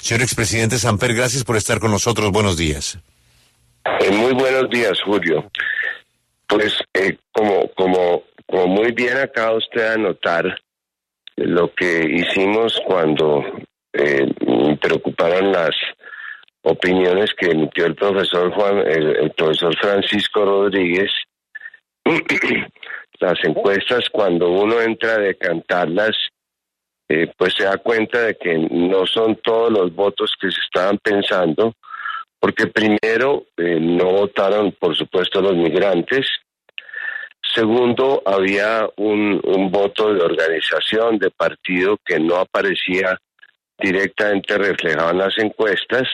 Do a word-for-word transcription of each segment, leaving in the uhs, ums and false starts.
Señor expresidente Samper, gracias por estar con nosotros. Buenos días. Eh, muy buenos días, Julio. Pues eh, como, como, como muy bien acaba usted de anotar, lo que hicimos cuando eh, me preocuparon las opiniones que emitió el profesor Juan, el, el profesor Francisco Rodríguez, las encuestas, cuando uno entra a decantarlas, eh, pues se da cuenta de que no son todos los votos que se estaban pensando, porque primero eh, no votaron, por supuesto, los migrantes. Segundo, había un, un voto de organización, de partido, que no aparecía directamente reflejado en las encuestas,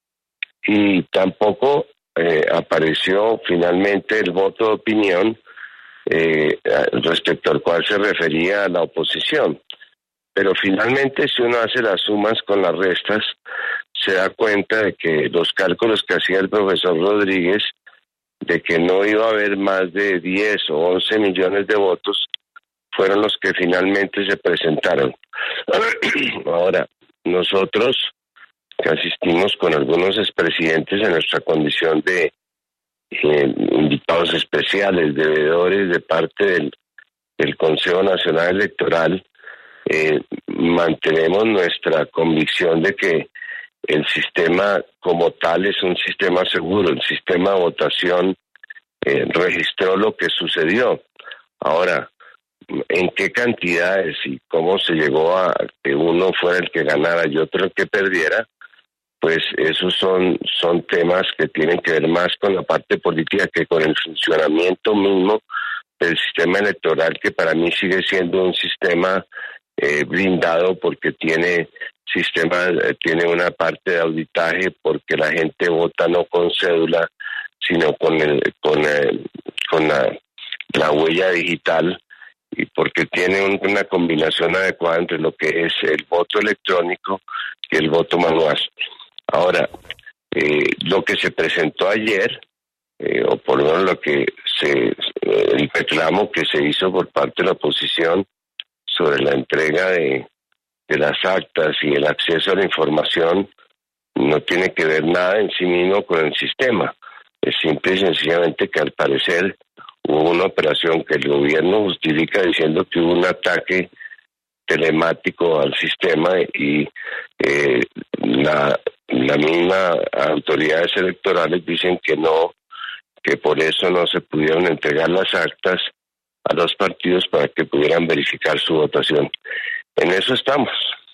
y tampoco eh, apareció finalmente el voto de opinión eh, respecto al cual se refería a la oposición. Pero finalmente, si uno hace las sumas con las restas, se da cuenta de que los cálculos que hacía el profesor Rodríguez, de que no iba a haber más de diez o once millones de votos, fueron los que finalmente se presentaron. Ahora, nosotros que asistimos con algunos expresidentes en nuestra condición de eh, invitados especiales, de veedores de parte del, del Consejo Nacional Electoral, eh, mantenemos nuestra convicción de que el sistema como tal es un sistema seguro. El sistema de votación eh, registró lo que sucedió. Ahora, ¿en qué cantidades y cómo se llegó a que uno fuera el que ganara y otro el que perdiera? Pues esos son, son temas que tienen que ver más con la parte política que con el funcionamiento mismo del sistema electoral, que para mí sigue siendo un sistema eh, blindado, porque tiene sistema, eh, tiene una parte de auditaje, porque la gente vota no con cédula, sino con el, con el, con la, la huella digital, y porque tiene un, una combinación adecuada entre lo que es el voto electrónico y el voto manual. Ahora, eh, lo que se presentó ayer, eh, o por lo menos lo que se, eh, el reclamo que se hizo por parte de la oposición sobre la entrega de, de las actas y el acceso a la información, no tiene que ver nada en sí mismo con el sistema. Es simple y sencillamente que al parecer hubo una operación que el gobierno justifica diciendo que hubo un ataque telemático al sistema, y eh, la, la misma autoridades electorales dicen que no, que por eso no se pudieron entregar las actas a los partidos para que pudieran verificar su votación. En eso estamos.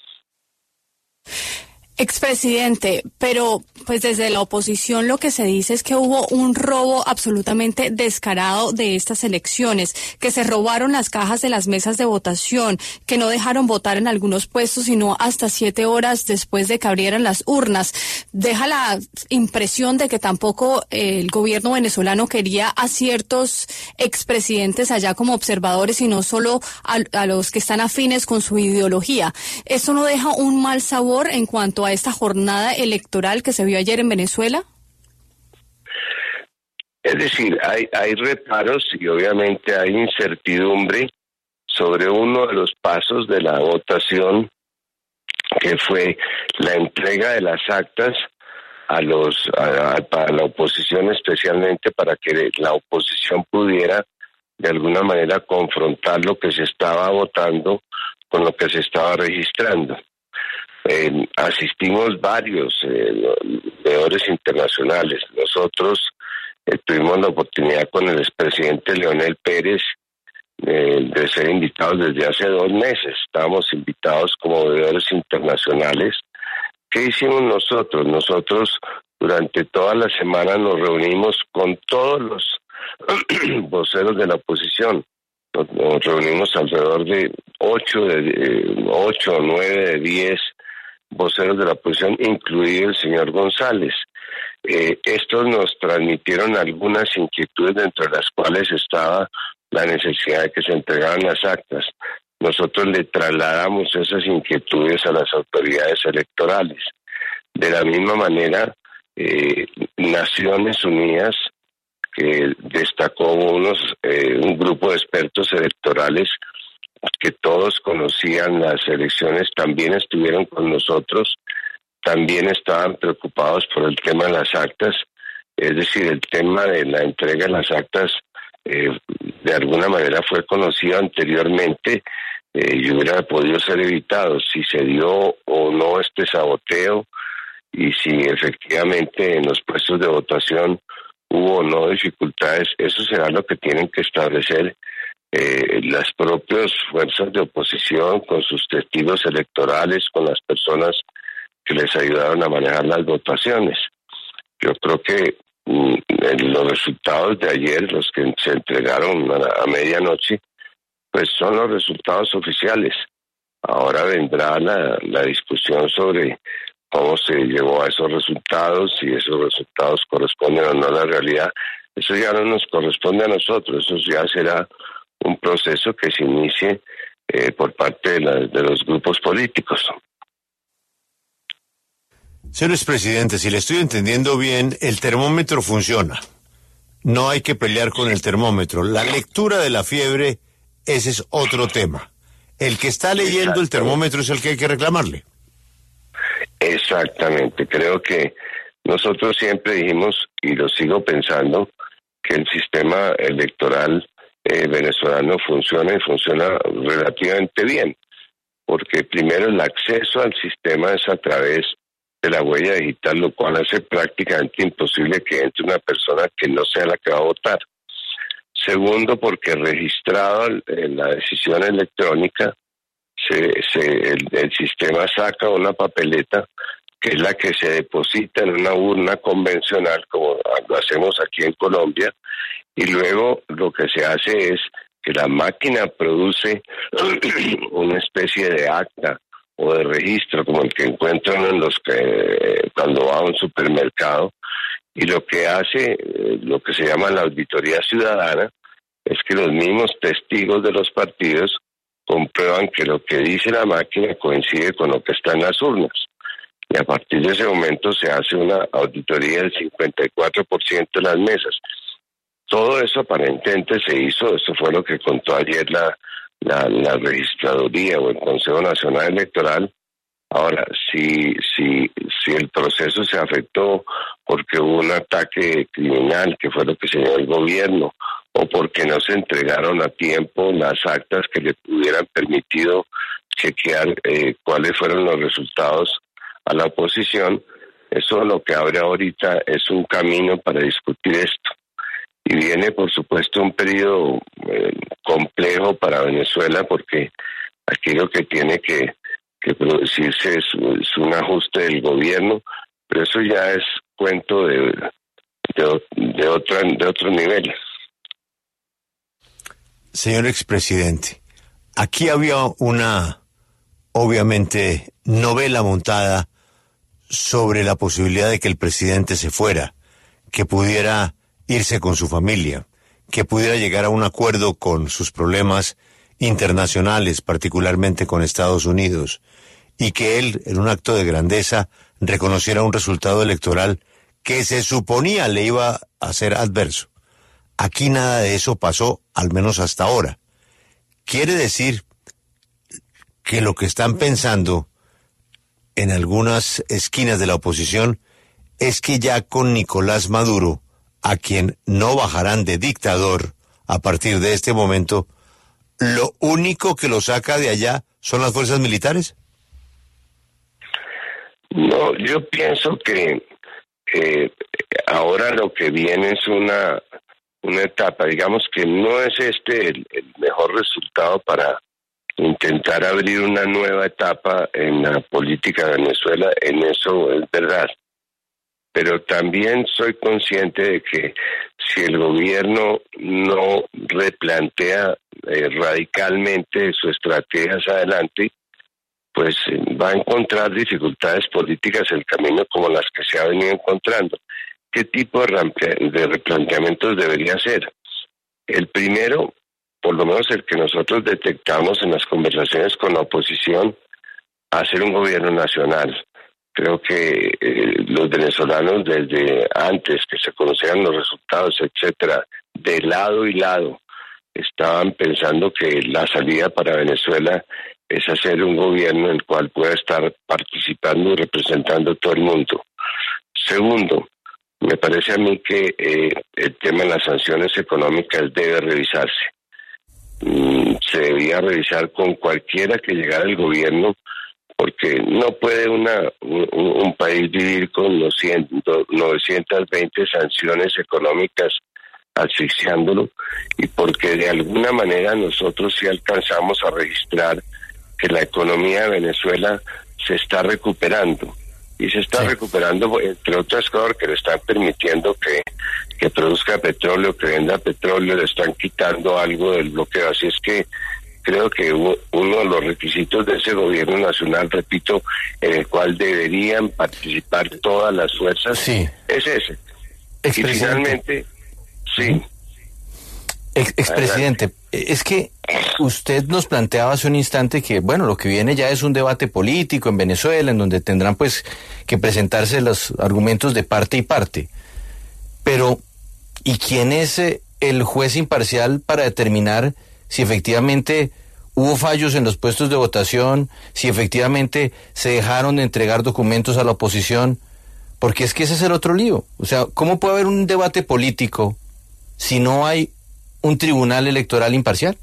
Expresidente, pero pues desde la oposición lo que se dice es que hubo un robo absolutamente descarado de estas elecciones, que se robaron las cajas de las mesas de votación, que no dejaron votar en algunos puestos sino hasta siete horas después de que abrieran las urnas. Deja la impresión de que tampoco eh, el gobierno venezolano quería a ciertos expresidentes allá como observadores, sino solo a, a los que están afines con su ideología. ¿Eso no deja un mal sabor en cuanto a esta jornada electoral que se vio ayer en Venezuela? Es decir, hay, hay reparos y obviamente hay incertidumbre sobre uno de los pasos de la votación, que fue la entrega de las actas a los a, a, para la oposición, especialmente para que la oposición pudiera de alguna manera confrontar lo que se estaba votando con lo que se estaba registrando. Eh, asistimos varios eh, veedores internacionales. Nosotros eh, tuvimos la oportunidad con el expresidente Leonel Pérez eh, de ser invitados desde hace dos meses. Estábamos invitados como veedores internacionales. ¿Qué hicimos nosotros? Nosotros durante toda la semana nos reunimos con todos los voceros de la oposición. Nos, nos reunimos alrededor de ocho, de, eh, ocho o nueve de diez voceros de la oposición, incluido el señor González. Eh, estos nos transmitieron algunas inquietudes, dentro de las cuales estaba la necesidad de que se entregaran las actas. Nosotros le trasladamos esas inquietudes a las autoridades electorales. De la misma manera, eh, Naciones Unidas, que destacó unos eh, un grupo de expertos electorales que todos conocían las elecciones, también estuvieron con nosotros también estaban preocupados por el tema de las actas, es decir, el tema de la entrega de las actas eh, de alguna manera fue conocido anteriormente eh, y hubiera podido ser evitado si se dio o no este saboteo y si efectivamente en los puestos de votación hubo o no dificultades. Eso será lo que tienen que establecer eh, las propias fuerzas de oposición con sus testigos electorales, con las personas que les ayudaron a manejar las votaciones. Yo creo que mm, los resultados de ayer, los que se entregaron a, a medianoche, pues son los resultados oficiales. Ahora vendrá la, la discusión sobre cómo se llegó a esos resultados, si esos resultados corresponden o no a la realidad. Eso ya no nos corresponde a nosotros, eso ya será un proceso que se inicie eh, por parte de, la, de los grupos políticos. Señor expresidente, si le estoy entendiendo bien, el termómetro funciona. No hay que pelear con el termómetro. La lectura de la fiebre, ese es otro tema. El que está leyendo el termómetro es el que hay que reclamarle. Exactamente. Creo que nosotros siempre dijimos, y lo sigo pensando, que el sistema electoral eh, venezolano funciona y funciona relativamente bien. Porque primero el acceso al sistema es a través de la huella digital, lo cual hace prácticamente imposible que entre una persona que no sea la que va a votar. Segundo, porque registrado en la decisión electrónica, se, se, el, el sistema saca una papeleta que es la que se deposita en una urna convencional, como lo hacemos aquí en Colombia, y luego lo que se hace es que la máquina produce una especie de acta o de registro, como el que encuentran en los que cuando va a un supermercado, y lo que hace, lo que se llama la auditoría ciudadana, es que los mismos testigos de los partidos comprueban que lo que dice la máquina coincide con lo que está en las urnas. Y a partir de ese momento se hace una auditoría del cincuenta y cuatro por ciento de las mesas. Todo eso aparentemente se hizo, eso fue lo que contó ayer la, la, la registraduría o el Consejo Nacional Electoral. Ahora, si, si, si el proceso se afectó porque hubo un ataque criminal, que fue lo que señaló el gobierno, o porque no se entregaron a tiempo las actas que le hubieran permitido chequear eh, cuáles fueron los resultados a la oposición, eso lo que abre ahorita es un camino para discutir esto. Y viene, por supuesto, un periodo eh, complejo para Venezuela, porque aquí lo que tiene que, que producirse es, es un ajuste del gobierno, pero eso ya es cuento de, de, de, otra, de otro nivel. Señor expresidente, aquí había una, obviamente, novela montada sobre la posibilidad de que el presidente se fuera, que pudiera irse con su familia, que pudiera llegar a un acuerdo con sus problemas internacionales, particularmente con Estados Unidos, y que él, en un acto de grandeza, reconociera un resultado electoral que se suponía le iba a ser adverso. Aquí nada de eso pasó, al menos hasta ahora. Quiere decir que lo que están pensando en algunas esquinas de la oposición es que ya con Nicolás Maduro, a quien no bajarán de dictador a partir de este momento, ¿lo único que lo saca de allá son las fuerzas militares? No, yo pienso que eh, ahora lo que viene es una, una etapa, digamos que no es este el, el mejor resultado para intentar abrir una nueva etapa en la política de Venezuela, en eso es verdad. Pero también soy consciente de que si el gobierno no replantea eh, radicalmente su estrategia hacia adelante, pues eh, va a encontrar dificultades políticas en el camino como las que se ha venido encontrando. ¿Qué tipo de, de replanteamientos debería ser? El primero, por lo menos el que nosotros detectamos en las conversaciones con la oposición, hacer un gobierno nacional. Creo que eh, los venezolanos desde antes que se conocieran los resultados, etcétera, de lado y lado, estaban pensando que la salida para Venezuela es hacer un gobierno en el cual pueda estar participando y representando a todo el mundo. Segundo, me parece a mí que eh, el tema de las sanciones económicas debe revisarse. Mm, se debía revisar con cualquiera que llegara al gobierno, porque no puede una un, un país vivir con novecientas veinte sanciones económicas asfixiándolo, y porque de alguna manera nosotros sí alcanzamos a registrar que la economía de Venezuela se está recuperando, y se está sí. recuperando, entre otras cosas, que le están permitiendo que, que produzca petróleo, que venda petróleo, le están quitando algo del bloqueo. Así es que creo que uno de los requisitos de ese gobierno nacional, repito, en el cual deberían participar todas las fuerzas, sí. es ese. Y finalmente, sí. Ex expresidente, es que usted nos planteaba hace un instante que, bueno, lo que viene ya es un debate político en Venezuela, en donde tendrán pues que presentarse los argumentos de parte y parte. Pero, ¿y quién es eh, el juez imparcial para determinar si efectivamente hubo fallos en los puestos de votación, si efectivamente se dejaron de entregar documentos a la oposición? Porque es que ese es el otro lío. O sea, ¿cómo puede haber un debate político si no hay un tribunal electoral imparcial?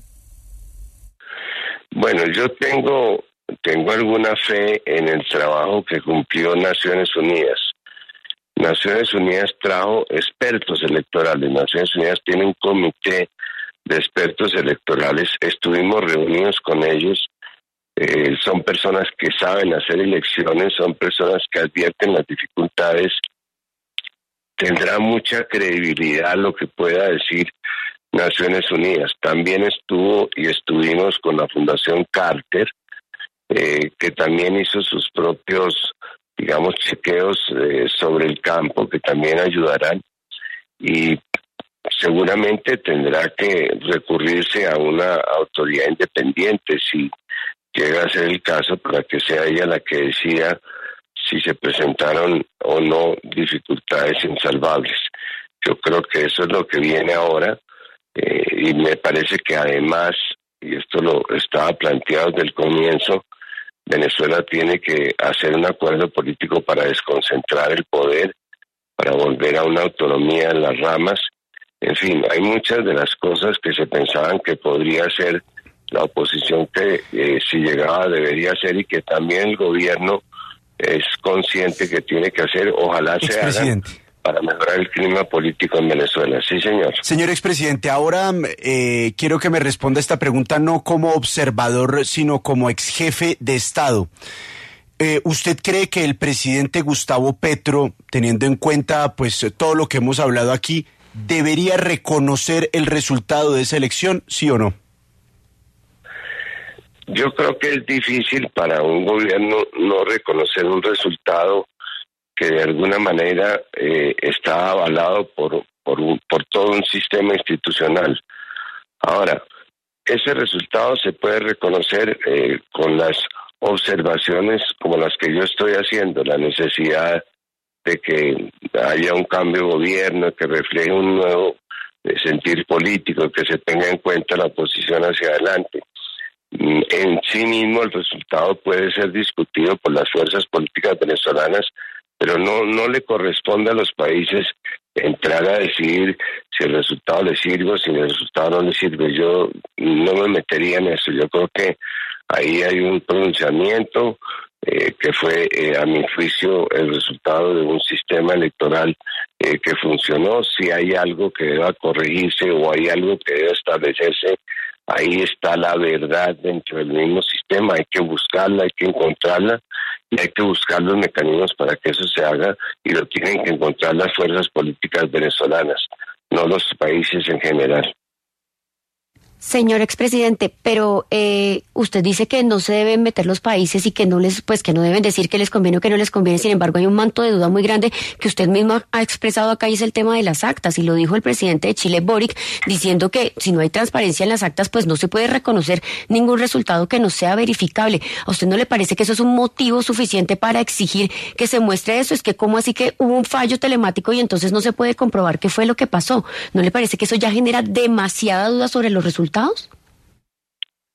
Bueno, yo tengo tengo alguna fe en el trabajo que cumplió Naciones Unidas. Naciones Unidas trajo expertos electorales. Naciones Unidas tiene un comité de expertos electorales. Estuvimos reunidos con ellos. Eh, son personas que saben hacer elecciones, son personas que advierten las dificultades. Tendrá mucha credibilidad lo que pueda decir Naciones Unidas. También estuvo y estuvimos con la Fundación Carter, eh, que también hizo sus propios, digamos, chequeos eh, sobre el campo, que también ayudarán, y seguramente tendrá que recurrirse a una autoridad independiente si llega a ser el caso, para que sea ella la que decida si se presentaron o no dificultades insalvables. Yo creo que eso es lo que viene ahora. Eh, y me parece que además, y esto lo estaba planteado desde el comienzo, Venezuela tiene que hacer un acuerdo político para desconcentrar el poder, para volver a una autonomía en las ramas. En fin, hay muchas de las cosas que se pensaban que podría ser la oposición que eh, si llegaba debería hacer, y que también el gobierno es consciente que tiene que hacer. Ojalá se hagan para mejorar el clima político en Venezuela. Sí, señor. Señor expresidente, ahora eh, quiero que me responda esta pregunta no como observador, sino como ex jefe de Estado. Eh, ¿Usted cree que el presidente Gustavo Petro, teniendo en cuenta pues todo lo que hemos hablado aquí, debería reconocer el resultado de esa elección, sí o no? Yo creo que es difícil para un gobierno no reconocer un resultado que de alguna manera eh, está avalado por, por, un, por todo un sistema institucional. Ahora, ese resultado se puede reconocer eh, con las observaciones como las que yo estoy haciendo, la necesidad de que haya un cambio de gobierno, que refleje un nuevo eh, sentir político, que se tenga en cuenta la oposición hacia adelante. En sí mismo el resultado puede ser discutido por las fuerzas políticas venezolanas, pero no, no le corresponde a los países entrar a decidir si el resultado les sirve o si el resultado no les sirve. Yo no me metería en eso. Yo creo que ahí hay un pronunciamiento eh, que fue, eh, a mi juicio, el resultado de un sistema electoral eh, que funcionó. Si hay algo que deba corregirse o hay algo que deba establecerse, ahí está la verdad dentro del mismo sistema. Hay que buscarla, hay que encontrarla, y hay que buscar los mecanismos para que eso se haga, y lo tienen que encontrar las fuerzas políticas venezolanas, no los países en general. Señor expresidente, pero eh, usted dice que no se deben meter los países y que no les, pues que no deben decir que les conviene o que no les conviene. Sin embargo, hay un manto de duda muy grande que usted mismo ha expresado acá, y es el tema de las actas, y lo dijo el presidente de Chile, Boric, diciendo que si no hay transparencia en las actas, pues no se puede reconocer ningún resultado que no sea verificable. ¿A usted no le parece que eso es un motivo suficiente para exigir que se muestre eso? Es que ¿cómo así que hubo un fallo telemático y entonces no se puede comprobar qué fue lo que pasó? ¿No le parece que eso ya genera demasiada duda sobre los resultados?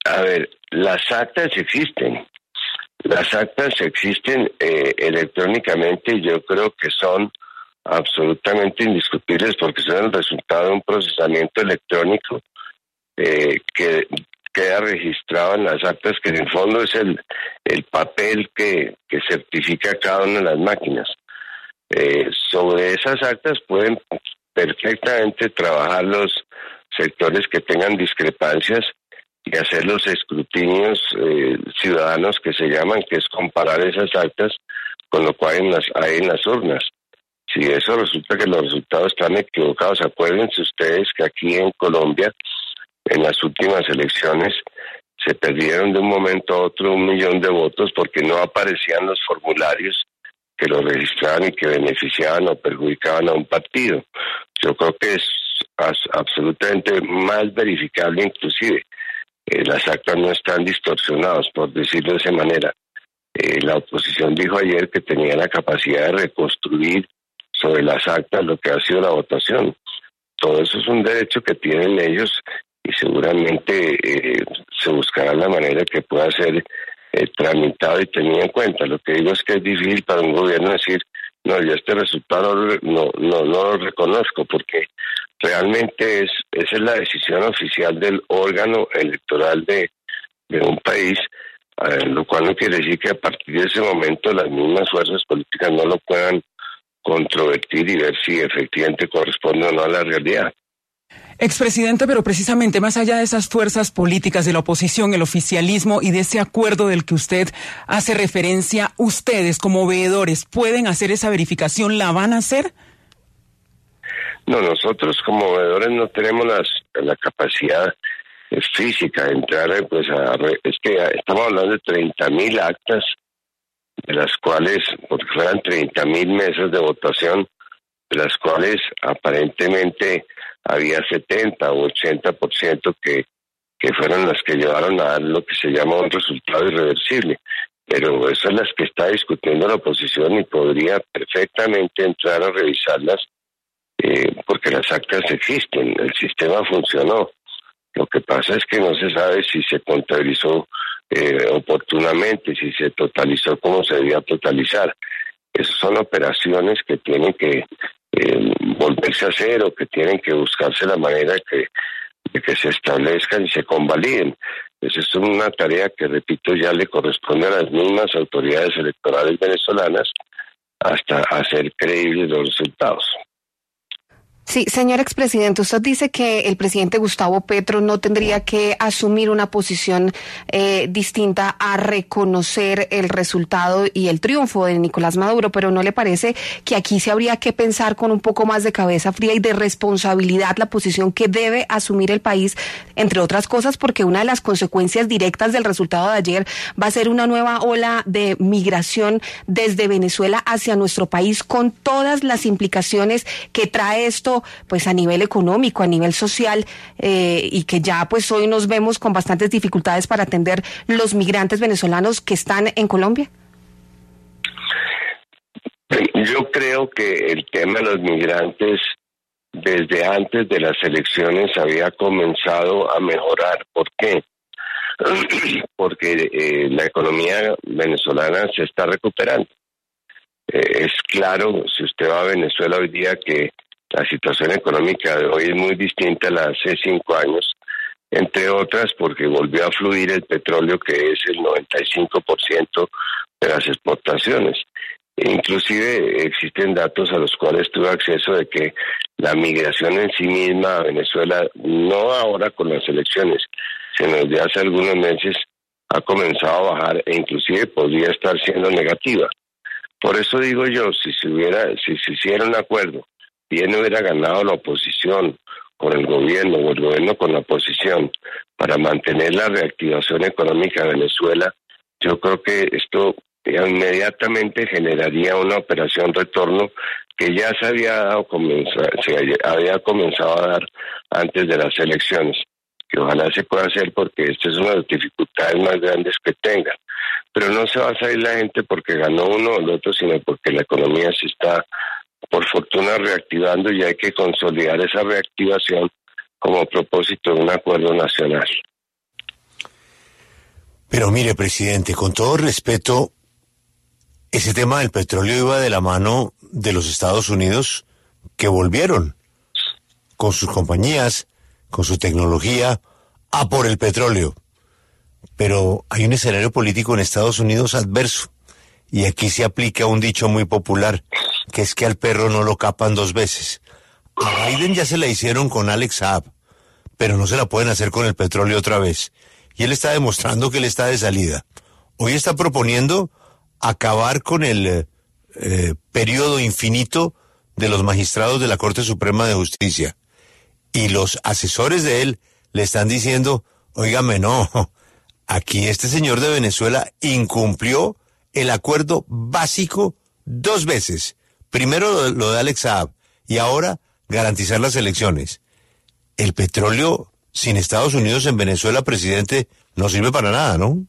A ver, las actas existen. Las actas existen eh, electrónicamente y yo creo que son absolutamente indiscutibles porque son el resultado de un procesamiento electrónico eh, que queda registrado en las actas, que en el fondo es el, el papel que, que certifica cada una de las máquinas. Eh, sobre esas actas pueden perfectamente trabajar los sectores que tengan discrepancias y hacer los escrutinios eh, ciudadanos que se llaman, que es comparar esas actas con lo cual hay en las, hay en las urnas. Si eso resulta que los resultados están equivocados, acuérdense ustedes que aquí en Colombia, en las últimas elecciones, se perdieron de un momento a otro un millón de votos porque no aparecían los formularios que lo registraban y que beneficiaban o perjudicaban a un partido. Yo creo que es as- absolutamente más verificable inclusive. Eh, las actas no están distorsionadas, por decirlo de esa manera. Eh, la oposición dijo ayer que tenía la capacidad de reconstruir sobre las actas lo que ha sido la votación. Todo eso es un derecho que tienen ellos y seguramente eh, se buscará la manera que pueda ser eh, tramitado y tenido en cuenta. Lo que digo es que es difícil para un gobierno decir, no, yo este resultado no, no, no lo reconozco, porque realmente es esa es la decisión oficial del órgano electoral de, de un país, eh, lo cual no quiere decir que a partir de ese momento las mismas fuerzas políticas no lo puedan controvertir y ver si efectivamente corresponde o no a la realidad. Expresidente, pero precisamente más allá de esas fuerzas políticas de la oposición, el oficialismo y de ese acuerdo del que usted hace referencia, ustedes como veedores, ¿pueden hacer esa verificación? ¿La van a hacer? No, nosotros como veedores no tenemos las, la capacidad eh, física de entrar, pues a, es que estamos hablando de treinta mil actas, de las cuales, porque fueran treinta mil mesas de votación, de las cuales aparentemente había setenta o ochenta por ciento que, que fueron las que llevaron a dar lo que se llama un resultado irreversible. Pero esas son las que está discutiendo la oposición y podría perfectamente entrar a revisarlas eh, porque las actas existen, el sistema funcionó. Lo que pasa es que no se sabe si se contabilizó eh, oportunamente, si se totalizó como se debía totalizar. Esas son operaciones que tienen que eh, volverse a hacer o que tienen que buscarse la manera que, de que se establezcan y se convaliden. Esa es una tarea que, repito, ya le corresponde a las mismas autoridades electorales venezolanas hasta hacer creíbles los resultados. Sí, señor expresidente, usted dice que el presidente Gustavo Petro no tendría que asumir una posición eh, distinta a reconocer el resultado y el triunfo de Nicolás Maduro, pero ¿no le parece que aquí se habría que pensar con un poco más de cabeza fría y de responsabilidad la posición que debe asumir el país, entre otras cosas, porque una de las consecuencias directas del resultado de ayer va a ser una nueva ola de migración desde Venezuela hacia nuestro país, con todas las implicaciones que trae esto, pues a nivel económico, a nivel social, eh, y que ya pues hoy nos vemos con bastantes dificultades para atender los migrantes venezolanos que están en Colombia? Yo creo que el tema de los migrantes desde antes de las elecciones había comenzado a mejorar. ¿Por qué? Porque eh, la economía venezolana se está recuperando. Eh, es claro, si usted va a Venezuela hoy día, que la situación económica de hoy es muy distinta a la de hace cinco años, entre otras porque volvió a fluir el petróleo, que es el noventa y cinco por ciento de las exportaciones. E inclusive existen datos a los cuales tuve acceso de que la migración en sí misma a Venezuela, no ahora con las elecciones, sino desde hace algunos meses, ha comenzado a bajar e inclusive podría estar siendo negativa. Por eso digo yo, si se hubiera, si se hiciera un acuerdo, bien hubiera ganado la oposición con el gobierno o el gobierno con la oposición para mantener la reactivación económica de Venezuela, yo creo que esto inmediatamente generaría una operación retorno que ya se había dado comenzar, se había comenzado a dar antes de las elecciones, que ojalá se pueda hacer porque esta es una de las dificultades más grandes que tengan. Pero no se va a salir la gente porque ganó uno o el otro, sino porque la economía se está, por fortuna, reactivando y hay que consolidar esa reactivación como propósito de un acuerdo nacional. Pero mire, presidente, con todo respeto, ese tema del petróleo iba de la mano de los Estados Unidos, que volvieron con sus compañías, con su tecnología, a por el petróleo. Pero hay un escenario político en Estados Unidos adverso, y aquí se aplica un dicho muy popular, que es que al perro no lo capan dos veces. A Biden ya se la hicieron con Alex Saab, pero no se la pueden hacer con el petróleo otra vez. Y él está demostrando que él está de salida. Hoy está proponiendo acabar con el eh, periodo infinito de los magistrados de la Corte Suprema de Justicia. Y los asesores de él le están diciendo, óigame, no, aquí este señor de Venezuela incumplió el acuerdo básico dos veces. Primero lo de Alex Saab y ahora garantizar las elecciones. El petróleo sin Estados Unidos en Venezuela, presidente, no sirve para nada, ¿no?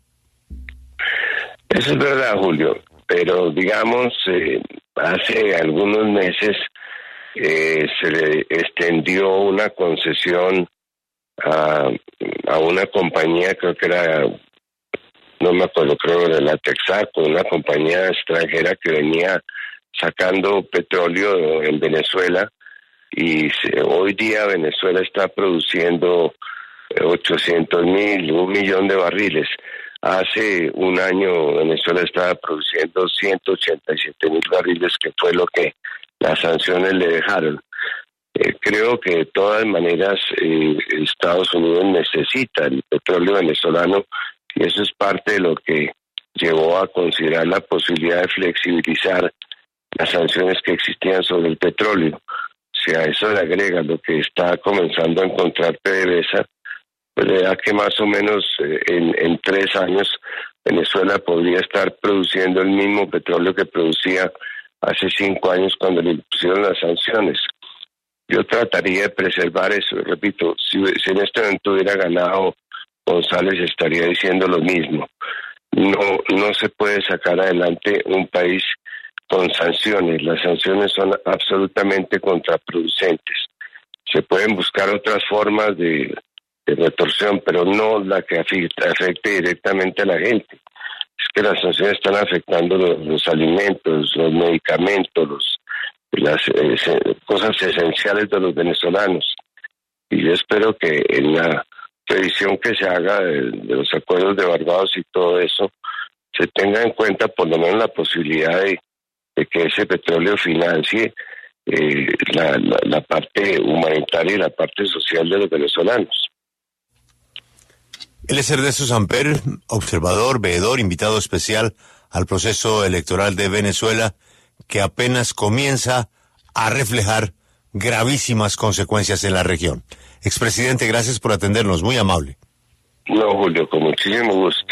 Eso es verdad, Julio, pero digamos, eh, hace algunos meses eh, se le extendió una concesión a, a una compañía, creo que era, no me acuerdo, creo de la Texaco, una compañía extranjera que venía sacando petróleo en Venezuela, y se, hoy día Venezuela está produciendo ochocientos mil, un millón de barriles. Hace un año Venezuela estaba produciendo ciento ochenta y siete mil barriles, que fue lo que las sanciones le dejaron. Eh, creo que de todas maneras eh, Estados Unidos necesita el petróleo venezolano, y eso es parte de lo que llevó a considerar la posibilidad de flexibilizar las sanciones que existían sobre el petróleo. Si a eso le agrega lo que está comenzando a encontrar PDVSA, pues le da que más o menos eh, en, en tres años Venezuela podría estar produciendo el mismo petróleo que producía hace cinco años cuando le pusieron las sanciones. Yo trataría de preservar eso. Repito, si, si en este momento hubiera ganado González, estaría diciendo lo mismo. No, no se puede sacar adelante un país con sanciones. Las sanciones son absolutamente contraproducentes. Se pueden buscar otras formas de, de retorsión, pero no la que afecte, afecte directamente a la gente. Es que las sanciones están afectando los, los alimentos, los medicamentos, los, las eh, cosas esenciales de los venezolanos. Y yo espero que en la revisión que se haga de, de los acuerdos de Barbados y todo eso, se tenga en cuenta por lo menos la posibilidad de de que ese petróleo financie eh, la, la, la parte humanitaria y la parte social de los venezolanos. Él es Ernesto Samper, observador, veedor, invitado especial al proceso electoral de Venezuela, que apenas comienza a reflejar gravísimas consecuencias en la región. Expresidente, gracias por atendernos, muy amable. No, Julio, con muchísimo gusto.